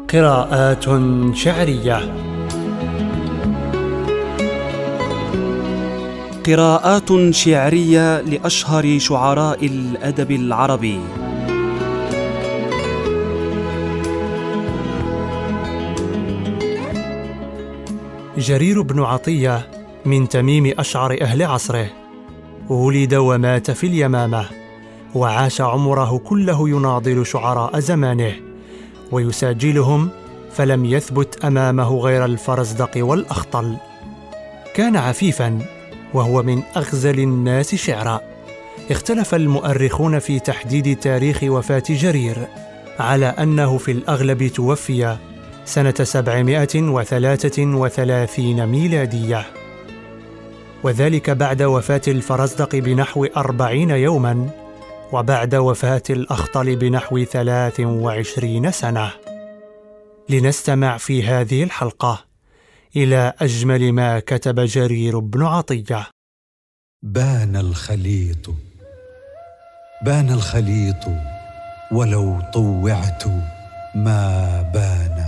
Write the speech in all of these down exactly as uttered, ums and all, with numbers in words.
قراءات شعرية. قراءات شعرية لأشهر شعراء الأدب العربي. جرير بن عطية من تميم أشعر أهل عصره، ولد ومات في اليمامة، وعاش عمره كله يناضل شعراء زمانه ويساجلهم، فلم يثبت أمامه غير الفرزدق والأخطل. كان عفيفاً وهو من أغزل الناس شعراً. اختلف المؤرخون في تحديد تاريخ وفاة جرير، على أنه في الأغلب توفي سنة سبعمائة وثلاثة وثلاثين ميلادية، وذلك بعد وفاة الفرزدق بنحو أربعين يوماً، وبعد وفاة الأخطل بنحو ثلاث وعشرين سنة. لنستمع في هذه الحلقة إلى أجمل ما كتب جرير بن عطية. بان الخليط بان الخليط ولو طوعت ما بان،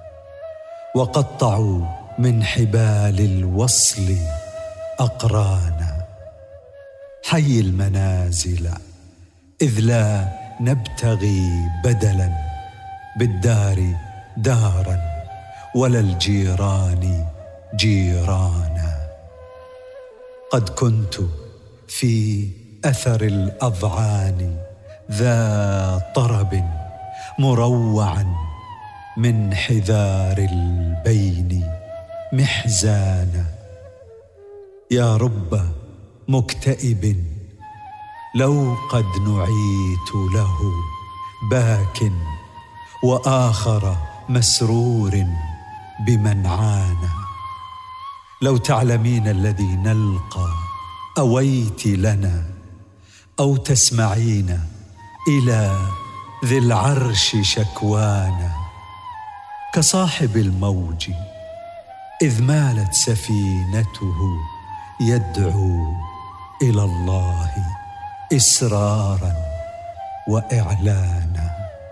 وقطعوا من حبال الوصل أقرانا. حي المنازل إذ لا نبتغي بدلا، بالدار دارا ولا الجيران جيرانا. قد كنت في أثر الأضعان ذا طرب، مروعا من حذار البين محزانا. يا رب مكتئب لو قد نعيت له باك، وآخر مسرور بمن عانى. لو تعلمين الذي نلقى أويت لنا، أو تسمعين إلى ذي العرش شكوانا. كصاحب الموج إذ مالت سفينته، يدعو إلى الله إسرارا وإعلانا.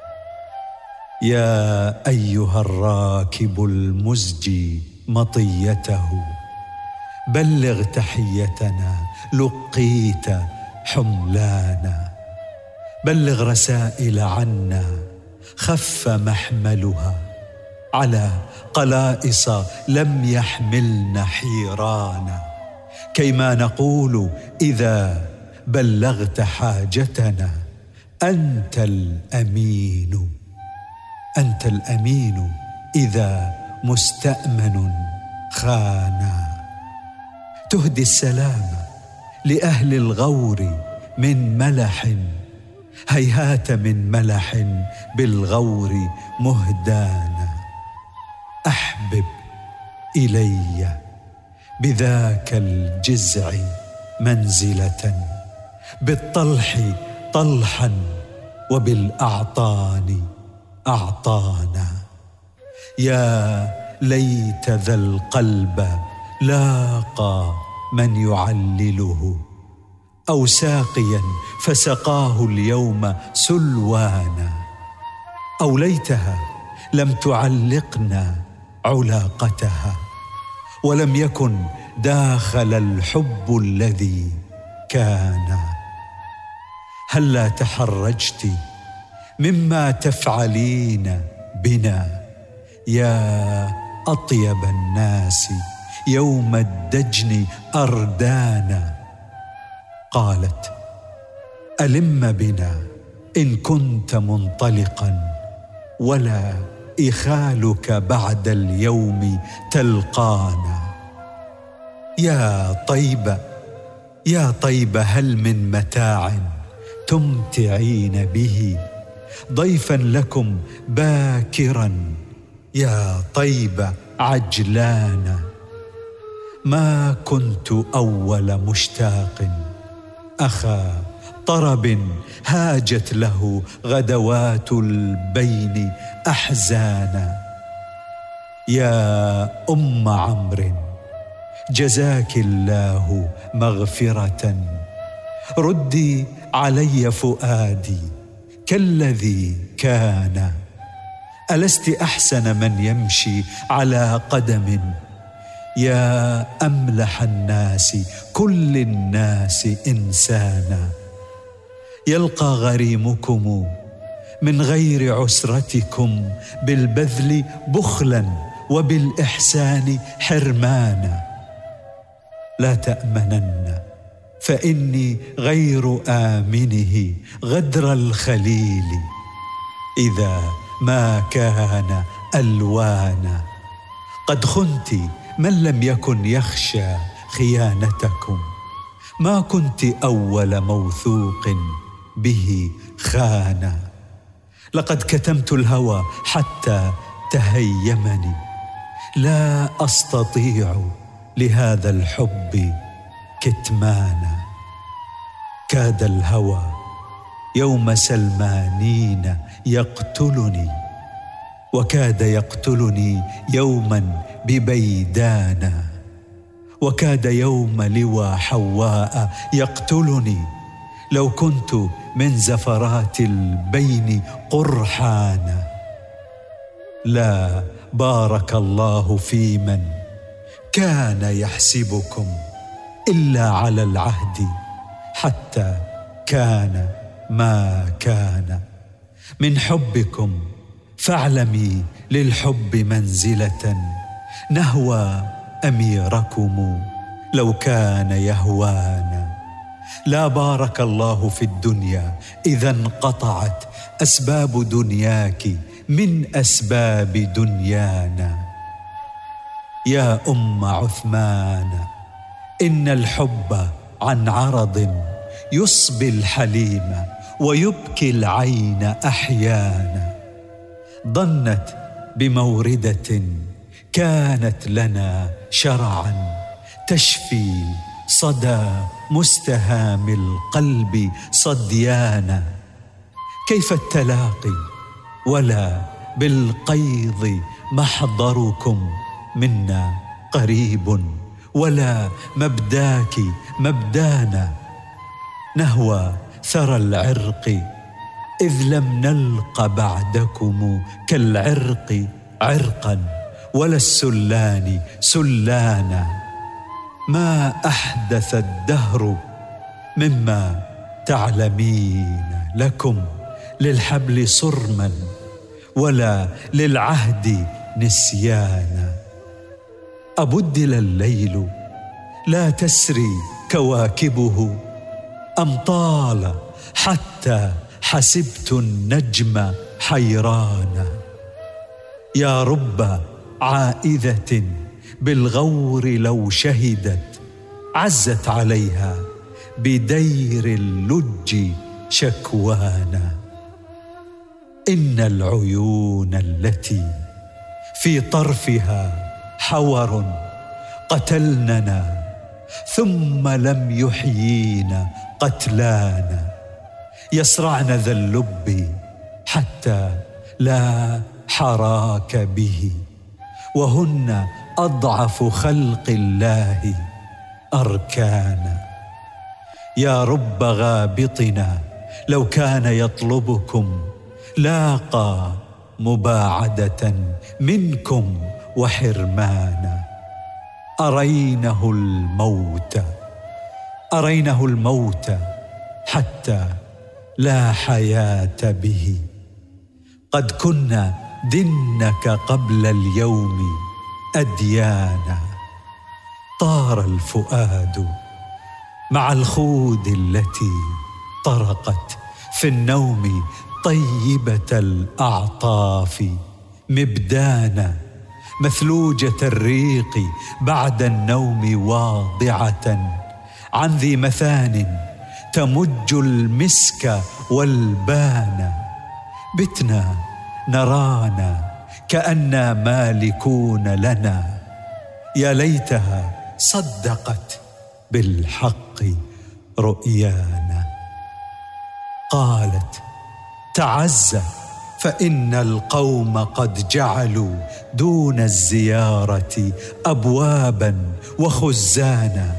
يا أيها الراكب المزجي مطيته، بلغ تحيتنا لقيت حملانا. بلغ رسائل عنا خف محملها، على قلائص لم يحملن حيرانا. كيما نقول إذا بلغت حاجتنا، أنت الأمين أنت الأمين إذا مستأمن خانا. تهدي السلام لأهل الغور من ملح، هيهات من ملح بالغور مهدانا. أحبب إلي بذاك الجزع منزلة، بالطلح طلحا وبالأعطان أعطانا. يا ليت ذا القلب لاقى من يعلله، أو ساقيا فسقاه اليوم سلوانا. أو ليتها لم تعلقنا علاقتها، ولم يكن داخل الحب الذي كان. هلا تحرجت مما تفعلين بنا، يا أطيب الناس يوم الدجن أردانا. قالت ألم بنا إن كنت منطلقا، ولا إخالك بعد اليوم تلقانا. يا طيبة يا طيبة هل من متاع تمتعين به، ضيفا لكم باكرا يا طيبة عجلانا. ما كنت أول مشتاق أخا طرب، هاجت له غدوات البين أحزانا. يا أم عمرو جزاك الله مغفرة، ردي علي فؤادي كالذي كان. ألست أحسن من يمشي على قدم؟ يا أملح الناس كل الناس إنسانا، يلقى غريمكم من غير عسرتكم بالبذل بخلا وبالإحسان حرمانا. لا تأمنن فإني غير آمنه غدر الخليل إذا ما كان ألوانا. قد خنت من لم يكن يخشى خيانتكم، ما كنت أول موثوق به خانا. لقد كتمت الهوى حتى تهيمني، لا أستطيع لهذا الحب كتمانا. كاد الهوى يوم سلمانين يقتلني، وكاد يقتلني يوما ببيدانا، وكاد يوم لوى حواء يقتلني لو كنت من زفرات البين قرحانا. لا بارك الله في من كان يحسبكم إلا على العهد حتى كان ما كان. من حبكم فاعلمي للحب منزلة، نهوى أميركم لو كان يهوانا. لا بارك الله في الدنيا إذا انقطعت أسباب دنياك من أسباب دنيانا. يا أم عثمان، إن الحب عن عرض يصبي الحليم ويبكي العين أحيانا. ضنت بموردة كانت لنا شرعا تشفي صدى مستهام القلب صديانا. كيف التلاقي ولا بالقيض محضركم منا قريب، ولا مبداك مبدانا. نهوى ثرى العرق إذ لم نلق بعدكم كالعرق عرقا، ولا السلان سلانا. ما أحدث الدهر مما تعلمين لكم للحبل صرما، ولا للعهد نسيانا. أبدل الليل لا تسري كواكبه، أم طال حتى حسبت النجم حيرانا. يا رب عائذة بالغور لو شهدت عزت عليها بدير اللج شكوانا. إن العيون التي في طرفها حور قتلننا، ثم لم يحيينا قتلانا. يصرعن ذا اللب حتى لا حراك به، وهن أضعف خلق الله أركانا. يا رب غابطنا لو كان يطلبكم لاقى مباعدة منكم وحرمانا. أرينه الموت أرينه الموت حتى لا حياة به. قد كنا دنك قبل اليوم أديانا. طار الفؤاد مع الخود التي طرقت في النوم طيبة الأعطاف مبدانا. مثلوجة الريق بعد النوم واضعة عن ذي مثان تمج المسك والبان. بتنا نرانا كأننا مالكون لنا، يا ليتها صدقت بالحق رؤيانا. قالت تعزى فإن القوم قد جعلوا دون الزيارة أبوابا وخزانا.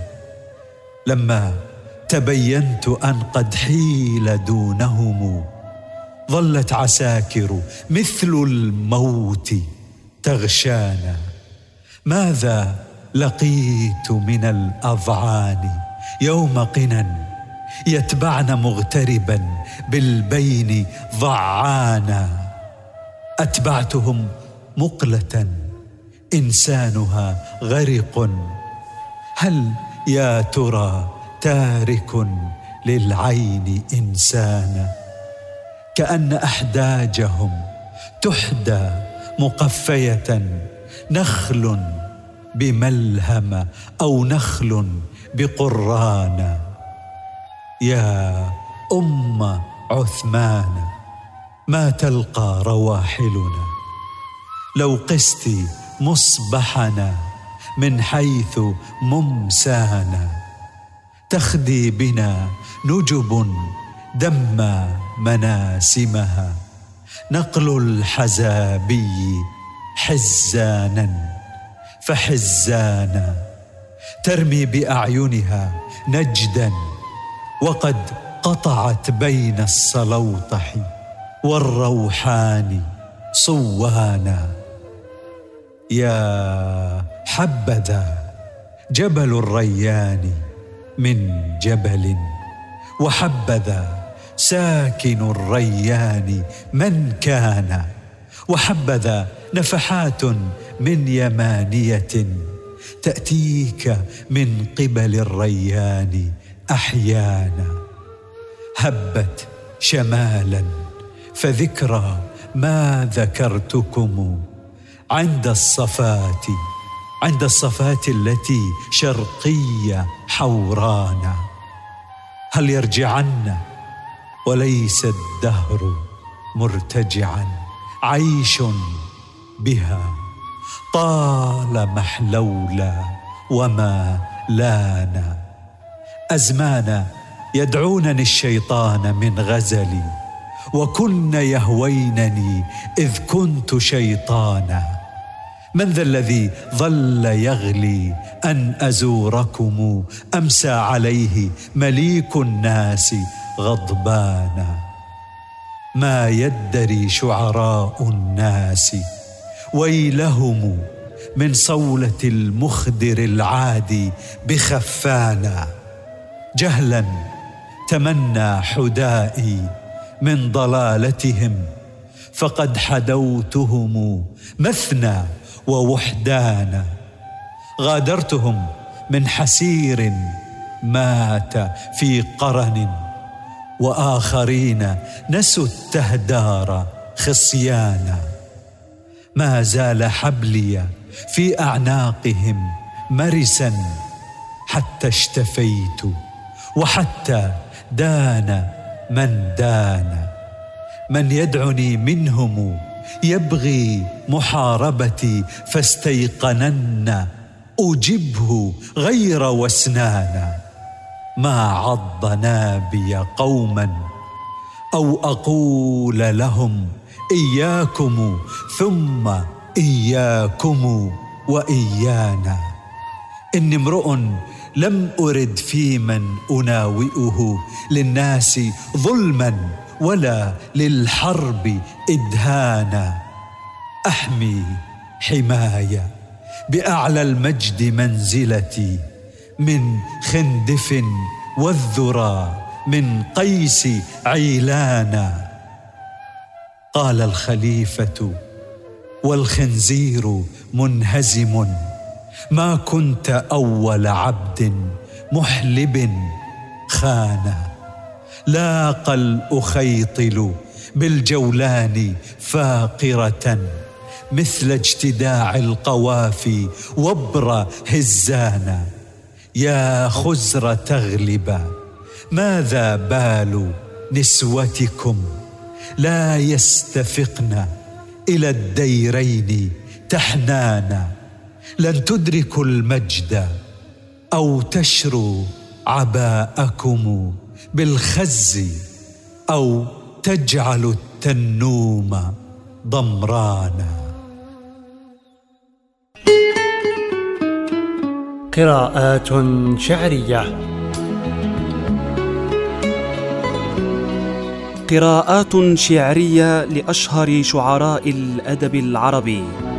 لما تبينت أن قد حيل دونهم ظلت عساكر مثل الموت تغشانا. ماذا لقيت من الأضعان يوم قنا يتبعن مغتربا بالبين ضعانا. أتبعتهم مقلة إنسانها غرق، هل يا ترى تارك للعين إنسانا؟ كأن أحداجهم تحدى مقفية، نخل بملهم أو نخل بقرانا. يا أم عثمان ما تلقى رواحلنا، لو قست مصبحنا من حيث ممسانا. تخدي بنا نجب دم مناسمها، نقل الحزابي حزانا فحزانا. ترمي بأعينها نجدا وقد قطعت بين السلوطح والروحان صوانا. يا حبذا جبل الريان من جبل، وحبذا ساكن الريان من كان، وحبذا نفحات من يمانية تأتيك من قبل الريان أحيانا. هبت شمالا فذكرى ما ذكرتكم عند الصفات، عند الصفات التي شرقية حورانا. هل يرجعن وليس الدهر مرتجعا، عيش بها طال محلولا وما لانا. أزمان يدعونني الشيطان من غزلي، وكن يهوينني إذ كنت شيطانا. من ذا الذي ظل يغلي أن أزوركم، أمسى عليه مليك الناس غضبانا. ما يدري شعراء الناس ويلهم من صولة المخدر العادي بخفانا. جهلا تمنى حدائي من ضلالتهم، فقد حدوتهم مثنى ووحدانا. غادرتهم من حسير مات في قرن، وآخرين نسوا التهدار خصيانا. ما زال حبلي في أعناقهم مرسا حتى اشتفيت، وحتى دان من دان. من يدعني منهم يبغي محاربتي، فاستيقنن أجبه غير وسنانا. ما عض نابي قوما أو أقول لهم إياكم ثم إياكم وإيانا. إني امرؤ لم أرد في من أناوئه للناس ظلما ولا للحرب إدهانا. أحمي حماية بأعلى المجد منزلتي، من خندف والذرى من قيس عيلانا. قال الخليفة والخنزير منهزم، ما كنت أول عبد محلب خانا. لاقى الأخيطل بالجولان فاقرة، مثل اجتداع القوافي وبر هزانا. يا خزر تغلب ماذا بال نسوتكم، لا يستفقن إلى الديرين تحنانا. لن تدركوا المجد أو تشروا عباءكم بالخز، أو تجعلوا التنوم ضمرانا. قراءات شعرية. قراءات شعرية لأشهر شعراء الأدب العربي.